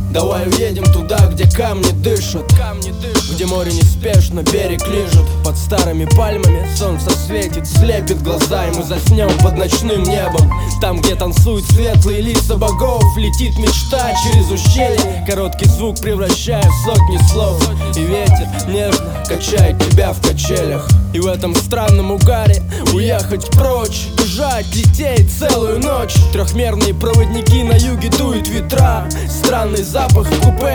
Давай уедем туда, где камни дышат, где море неспешно берег лижет. Под старыми пальмами солнце светит, слепит глаза, и мы заснем под ночным небом. Там, где танцуют светлые лица богов, летит мечта через ущелье. Короткий звук превращая в сотни слов, и ветер нежно качает тебя в качелях. И в этом странном угаре уехать прочь, бежать, лететь целую ночь. Трехмерные проводники на юге дуют ветра, странный запах в купе.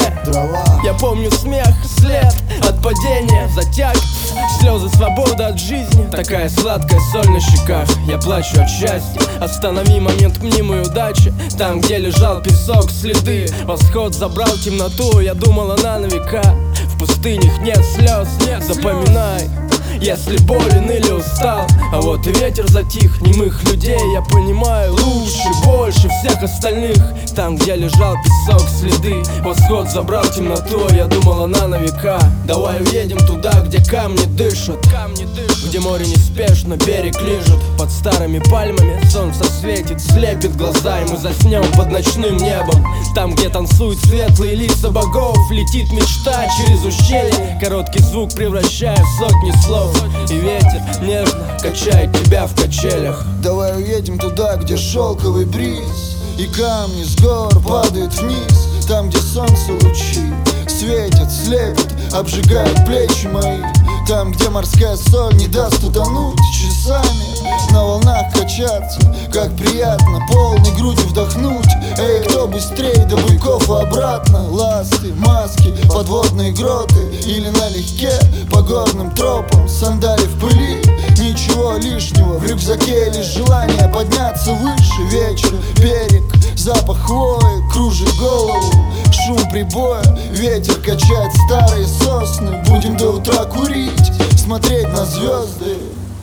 Я помню смех, след от падения, затяг, слезы свободы от жизни. Такая сладкая соль на щеках, я плачу от счастья. Останови момент мнимой удачи, там, где лежал песок, следы. Восход забрал темноту, я думал, она на века. В пустынях нет слез, запоминай, если болен или устал. А вот и ветер затих, немых людей я понимаю лучше, больше всех остальных. Там, где лежал песок, следы. Восход забрал темноту, я думал, она на века. Давай уедем туда, где камни дышат, где море неспешно берег лижет. Под старыми пальмами солнце светит, слепит глаза, и мы заснем под ночным небом. Там, где танцуют светлые лица богов, летит мечта через ущелье. Короткий звук превращая в сотни слов, и ветер нежно качает тебя в качелях. Давай уедем туда, где шелковый бриз, и камни с гор падают вниз. Там, где солнце лучи светят, слепят, обжигают плечи мои. Там, где морская соль не даст утонуть часами, на волнах качаться, как приятно полной грудью вдохнуть. Эй, кто быстрее до буйков и обратно? Ласты, маски, подводные гроты, или налегке по горным тропам, сандали в пыли. Ничего лишнего в рюкзаке, лишь желание подняться выше. Вечер, берег, запах хвои кружит голову, шум прибоя, ветер качает старые сосны. Будем до утра курить, смотреть на звезды.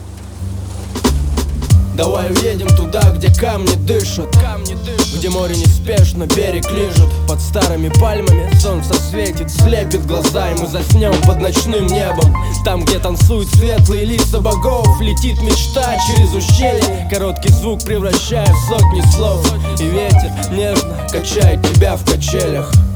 Давай уедем туда, где камни дышат, где море неспешно берег лижет. Под старыми пальмами солнце светит, слепит глаза, и мы заснем под ночным небом. Там, где танцуют светлые лица богов, летит мечта через ущелье. Короткий звук превращая в сотни слов, и ветер нежно качает тебя в качелях.